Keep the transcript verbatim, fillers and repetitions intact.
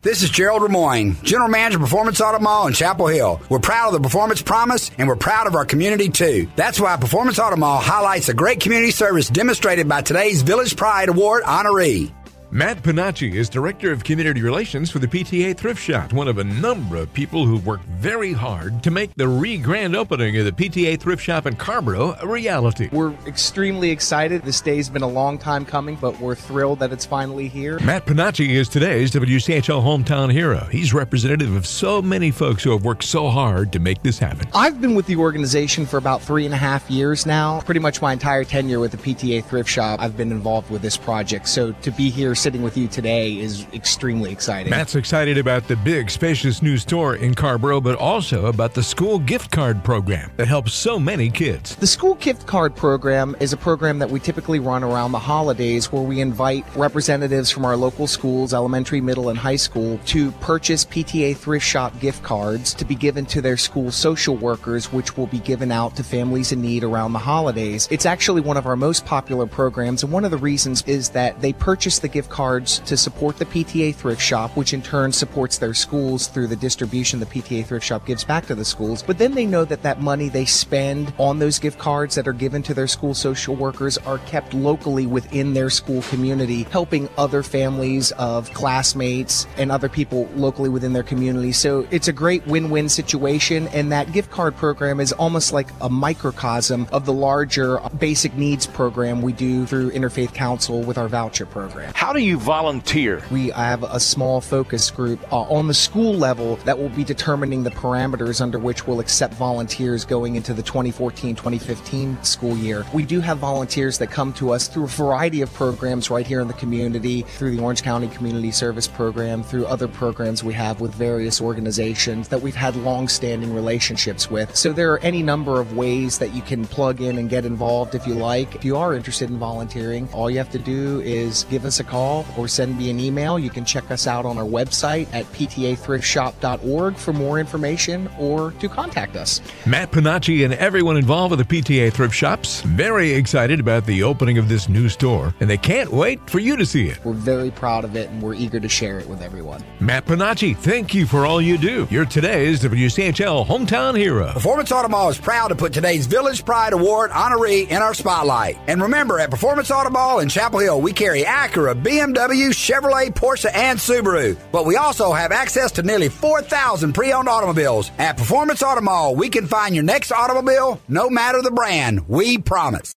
This is Gerald Ramoyne, General Manager of Performance Auto Mall in Chapel Hill. We're proud of the Performance Promise, and we're proud of our community, too. That's why Performance Auto Mall highlights the great community service demonstrated by today's Village Pride Award honoree. Matt Panacci is Director of Community Relations for the P T A Thrift Shop, one of a number of people who worked very hard to make the re-grand opening of the P T A Thrift Shop in Carrboro a reality. We're extremely excited. This day's been a long time coming, but we're thrilled that it's finally here. Matt Panacci is today's W C H L hometown hero. He's representative of so many folks who have worked so hard to make this happen. I've been with the organization for about three and a half years now. Pretty much my entire tenure with the P T A Thrift Shop, I've been involved with this project. So to be here sitting with you today is extremely exciting. Matt's excited about the big, spacious new store in Carrboro, but also about the school gift card program that helps so many kids. The school gift card program is a program that we typically run around the holidays where we invite representatives from our local schools, elementary, middle, and high school, to purchase P T A Thrift Shop gift cards to be given to their school social workers, which will be given out to families in need around the holidays. It's actually one of our most popular programs, and one of the reasons is that they purchase the gift cards to support the P T A Thrift Shop, which in turn supports their schools through the distribution the P T A Thrift Shop gives back to the schools. But then they know that that money they spend on those gift cards that are given to their school social workers are kept locally within their school community, helping other families of classmates and other people locally within their community. So it's a great win-win situation, and that gift card program is almost like a microcosm of the larger basic needs program we do through Interfaith Council with our voucher program. How do you volunteer? We have a small focus group uh, on the school level that will be determining the parameters under which we'll accept volunteers going into the twenty fourteen twenty fifteen school year. We do have volunteers that come to us through a variety of programs right here in the community, through the Orange County Community Service Program, through other programs we have with various organizations that we've had long-standing relationships with. So there are any number of ways that you can plug in and get involved if you like. If you are interested in volunteering, all you have to do is give us a call or send me an email. You can check us out on our website at p t a thrift shop dot org for more information or to contact us. Matt Panacci and everyone involved with the P T A Thrift Shops very excited about the opening of this new store, and they can't wait for you to see it. We're very proud of it, and we're eager to share it with everyone. Matt Panacci, thank you for all you do. You're today's W C H L hometown hero. Performance Auto Mall is proud to put today's Village Pride Award honoree in our spotlight. And remember, at Performance Auto Mall in Chapel Hill, we carry Acura, B M W, Chevrolet, Porsche, and Subaru. But we also have access to nearly four thousand pre-owned automobiles. At Performance Auto Mall, we can find your next automobile, no matter the brand. We promise.